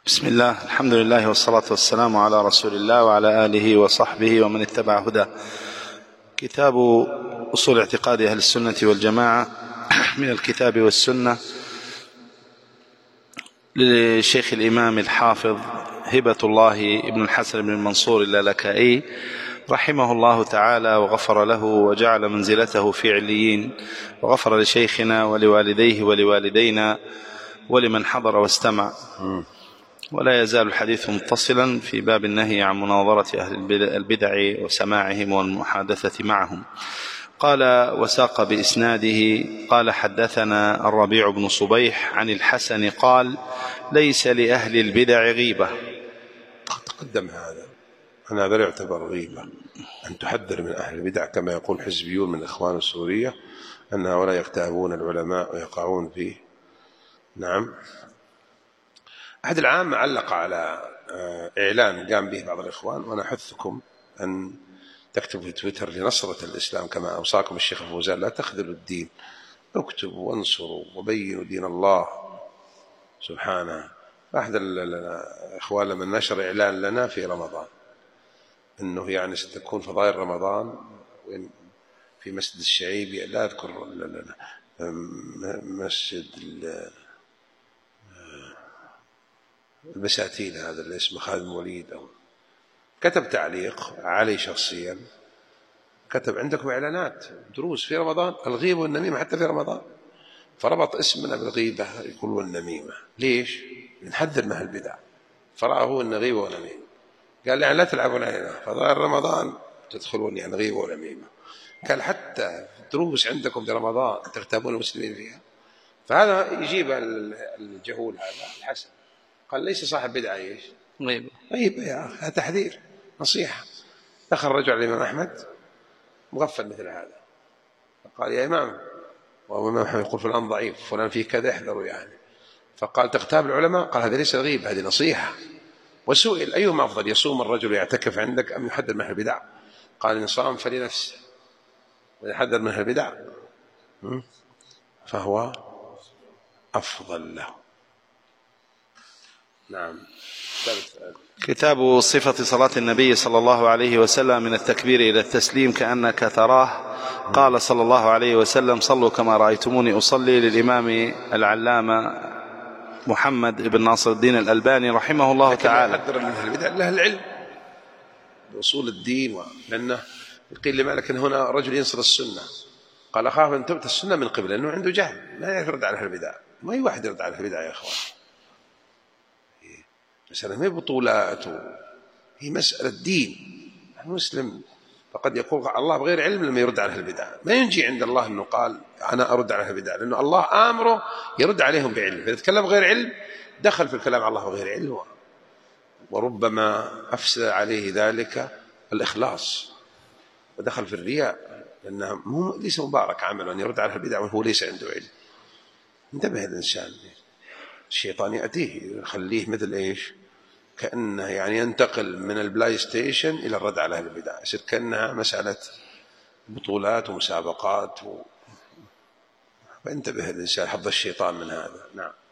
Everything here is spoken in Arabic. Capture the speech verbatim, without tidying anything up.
بسم الله، الحمد لله والصلاة والسلام على رسول الله وعلى آله وصحبه ومن اتبع هداه. كتاب أصول اعتقاد أهل السنة والجماعة من الكتاب والسنة للشيخ الإمام الحافظ هبة الله ابن الحسن بن المنصور اللالكائي رحمه الله تعالى وغفر له وجعل منزلته في عليين، وغفر لشيخنا ولوالديه ولوالدينا ولمن حضر واستمع. ولا يزال الحديث متصلا في باب النهي عن مناظرة أهل البدع وسماعهم والمحادثة معهم. قال: وساق بإسناده قال: حدثنا الربيع بن صبيح عن الحسن قال: ليس لأهل البدع غيبة. تقدم هذا أن هذا لا يعتبر غيبة، أن تحذر من أهل البدع كما يقول حزبيون من الإخوان السورية أن هؤلاء يغتابون العلماء ويقعون فيه. نعم. أحد العام علق على إعلان قام به بعض الإخوان، وأنا أحثكم أن تكتبوا في تويتر لنصرة الإسلام كما أوصاكم الشيخ الفوزان: لا تخذلوا الدين، اكتبوا وانصروا وبينوا دين الله سبحانه. أحد الإخوان لما نشر إعلان لنا في رمضان أنه يعني ستكون فضائل رمضان في مسجد الشعيبي، لا أذكر مسجد البساتين هذا اللي اسمه خالد الوليد، أو كتب تعليق علي شخصيا، كتب: عندكم إعلانات دروس في رمضان الغيبة والنميمة حتى في رمضان، فربط اسمنا بالغيبة يقول والنميمة. ليش؟ نحذر من البدع، فرأى هو أن غيبة ونميمة، قال لي: لا تلعبون علينا فضائل رمضان تدخلون يعني غيبة ونميمة. قال: حتى دروس عندكم في رمضان تغتابون المسلمين فيها. فهذا يجيب الجهول هذا الحسن، قال: ليس صاحب بدعة ايش؟ غيبة. غيبة يا أخي، هذا تحذير نصيحة. دخل رجل على الإمام أحمد مغفل مثل هذا، فقال: يا إمام، والإمام أحمد يقول فلان ضعيف فلان فيه كذا احذروا يعني. فقال: تغتاب العلماء؟ قال: هذا ليس غيبة، هذه نصيحة. وسئل: أيهما أفضل، يصوم الرجل يعتكف عندك أم يحذر من البدع؟ قال: إن صام فلنفسه ويحذر من البدع فهو أفضل له. نعم. كتاب صفة صلاة النبي صلى الله عليه وسلم من التكبير إلى التسليم كأنك تراه. قال صلى الله عليه وسلم: صلوا كما رأيتموني أصلي. للإمام العلامة محمد بن ناصر الدين الألباني رحمه الله تعالى. حذر من البدع له العلم بأصول الدين، لأنه قيل لمالك هنا رجل ينصر السنة، قال: أخاف أن تبت السنة من قبل، لأنه عنده جهل ما يرد على البدع. ما أي واحد يرد على البدع يا أخوان، مسألة ما هي بطولات، هي مسألة دين. المسلم فقد يقول الله بغير علم لما يرد على البدع، ما ينجي عند الله أنه قال أنا أرد على البدع، لأنه الله آمره يرد عليهم بعلم. فإذا تكلم غير علم دخل في الكلام على الله بغير علم، وربما أفسد عليه ذلك الإخلاص ودخل في الرياء، لأنه ليس مبارك عمل أن يرد على البدع وهو ليس عنده علم. انتبه الإنسان، الشيطان يأتيه يخليه مثل إيش؟ كأنه يعني ينتقل من البلاي ستيشن إلى الرد على أهل البدع، يصير كأنها مسألة بطولات ومسابقات و... فانتبه الإنسان، حظ الشيطان من هذا. نعم.